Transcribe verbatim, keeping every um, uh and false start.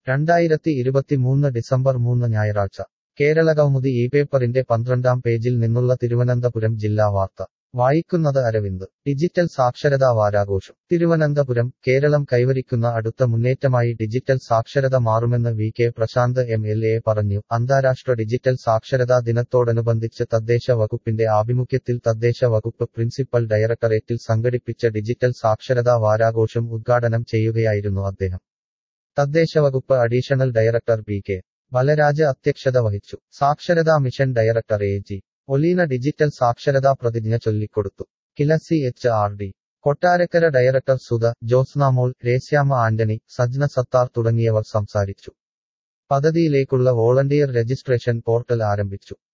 രണ്ടായിരത്തി ഇരുപത്തിമൂന്ന് ഡിസംബർ മൂന്ന് ഞായറാഴ്ച കേരളകൗമുദി ഈ പേപ്പറിന്റെ പന്ത്രണ്ടാം പേജിൽ നിന്നുള്ള തിരുവനന്തപുരം ജില്ലാ വാർത്ത വായിക്കുന്നത് അരവിന്ദ് ഡിജിറ്റൽ സാക്ഷരതാ വാരാഘോഷം തിരുവനന്തപുരം കേരളം കൈവരിക്കുന്ന അടുത്ത മുന്നേറ്റമായി ഡിജിറ്റൽ സാക്ഷരത മാറുമെന്ന് V K Prashanth M L A പറഞ്ഞു. അന്താരാഷ്ട്ര ഡിജിറ്റൽ സാക്ഷരതാ ദിനത്തോടനുബന്ധിച്ച് തദ്ദേശ വകുപ്പിന്റെ ആഭിമുഖ്യത്തിൽ തദ്ദേശ വകുപ്പ് പ്രിൻസിപ്പൽ ഡയറക്ടറേറ്റിൽ സംഘടിപ്പിച്ച ഡിജിറ്റൽ സാക്ഷരതാ വാരാഘോഷം ഉദ്ഘാടനം ചെയ്യുകയായിരുന്നു അദ്ദേഹം. തദ്ദേശവകുപ്പ് additional director P K Balaraj അധ്യക്ഷത വഹിച്ചു. സാക്ഷരതാ mission director A G Oleena digital സാക്ഷരതാ പ്രതിജ്ഞ ചൊല്ലിക്കൊടുത്തു. Kila C H R D Kottarakkara director Sudha, Josnamol, Reshyama Antony, Sajna Sathar തുടങ്ങിയവർ സംസാരിച്ചു. പദ്ധതിയിലേക്കുള്ള വോളണ്ടിയർ രജിസ്ട്രേഷൻ പോർട്ടൽ ആരംഭിച്ചു.